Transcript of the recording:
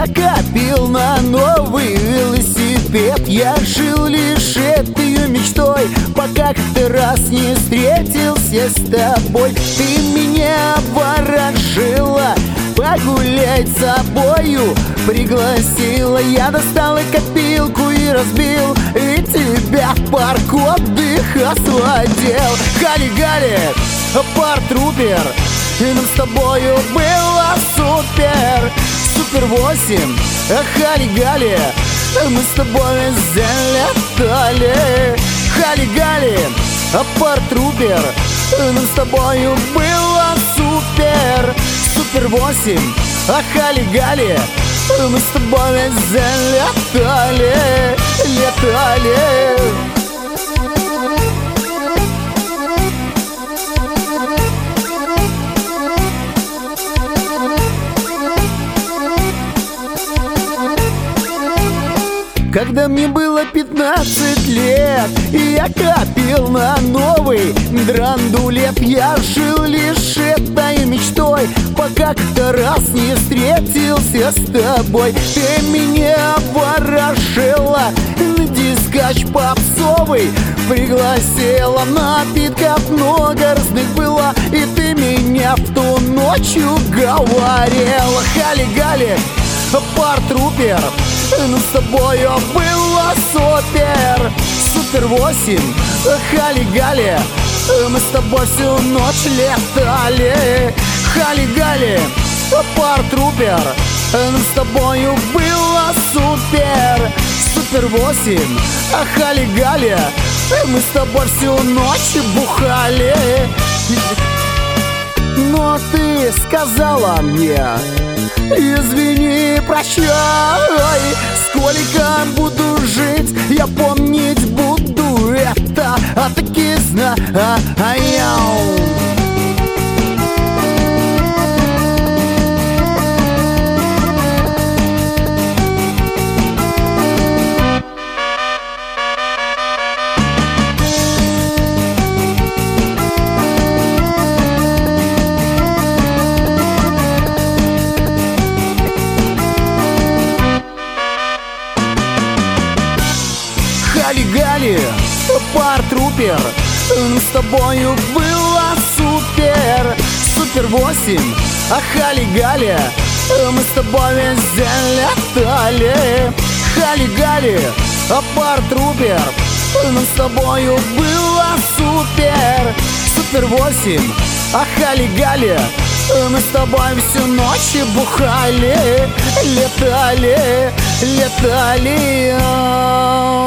Я копил на новый велосипед. Я жил лишь этой мечтой, пока как-то раз не встретился с тобой. Ты меня обворожила, погулять с собою пригласила. Я достал и копилку и разбил, и тебя в парк отдыха сводил. Хали-гали, партрупер, и нам с тобою было супер. Супер 8, хали-гали, мы с тобой залетали. Хали-гали, партрупер, нам с тобою было супер. Супер 8, хали-гали, мы с тобой залетали, летали. Когда мне было 15 лет, и я копил на новый драндулет. Я жил лишь этой мечтой, пока как-то раз не встретился с тобой. Ты меня обворожила, на дискач попсовый пригласила. Напитков много разных было, и ты меня в ту ночь уговорила. Хали-гали, партрупер, но с тобою было супер. Супер 8, хали-гали, мы с тобой всю ночь летали. Хали-гали, партрупер, но с тобою было супер. Супер 8, хали-гали, мы с тобой всю ночь бухали. Но ты сказала мне: извини, прощай. Сколько буду жить, я помнить буду это. А таки знаю. Хали-гали, партрупер, с тобою было супер. Супер 8, хали-гали, мы с тобой залетали. Хали-гали, партрупер, с тобою было супер. Супер 8, хали-гали, мы с тобой всю ночь бухали, летали, летали.